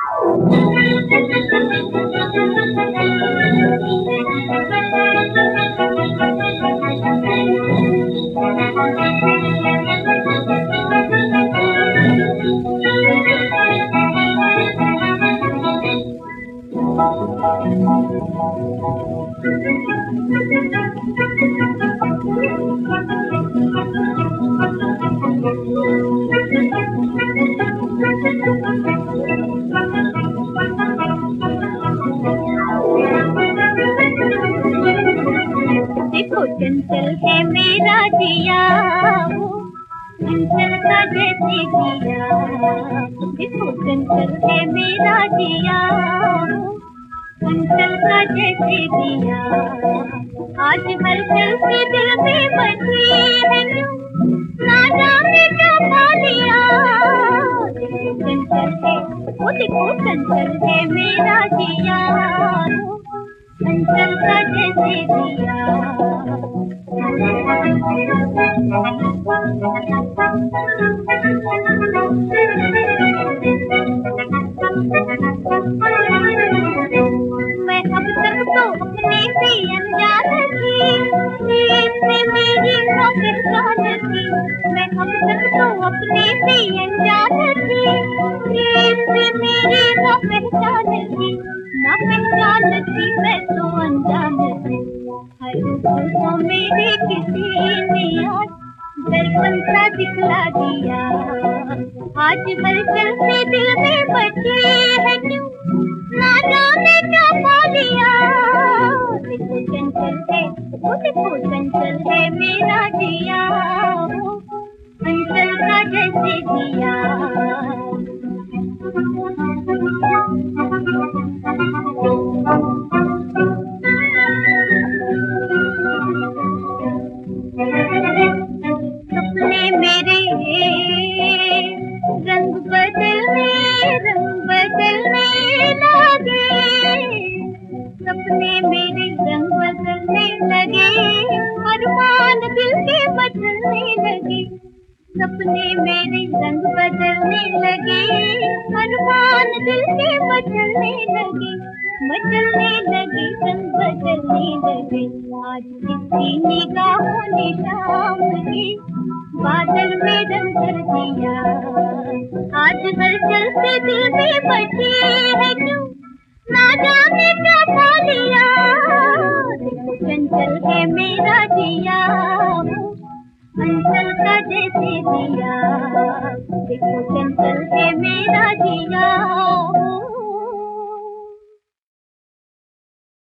देखो चंचल है मेरा जिया, वो चंचल का जैसे जिया। देखो चंचल है मेरा जिया, वो चंचल का जैसे जिया। आज हलचल से दिल में बची है क्यों, ना जाने क्या पा लिया। देखो चंचल है, वो देखो चंचल है मेरा जिया, वो चंचल का जैसे जिया। मैं अब तक तो अपने से अनजान थी, इससे मेरी ना पहचान थी। मैं अब तक तो अपने से अनजान थी, इससे मेरी ना पहचान थी। ना पहचान थी मैं तो अनजान थी। हर को मेरे किसी ने आज दर्पण सा दिखला दिया। आज हलचल से दिल में बची है क्यों, ना जाने क्या पा लिया। देखो चंचल है, वो देखो चंचल है मेरा जिया, वो चंचल का जैसे जिया। सपने मेरे रंग बदलने लगे। सपने मेरे रंग बदलने लगे, अरमान दिल के बदलने लगे। सपने मेरे रंग बदलने लगे, अरमान दिल के बदलने लगे। बदलने लगे रंग बदलने लगे। आज किसी निगाहों ने शाम के बादल में रंग भर दिया। आज हलचल से दिल में बची है क्यों, ना जाने क्या पा लिया। देखो चंचल है मेरा जिया, वो चंचल का जैसे जिया। देखो चंचल है मेरा जिया।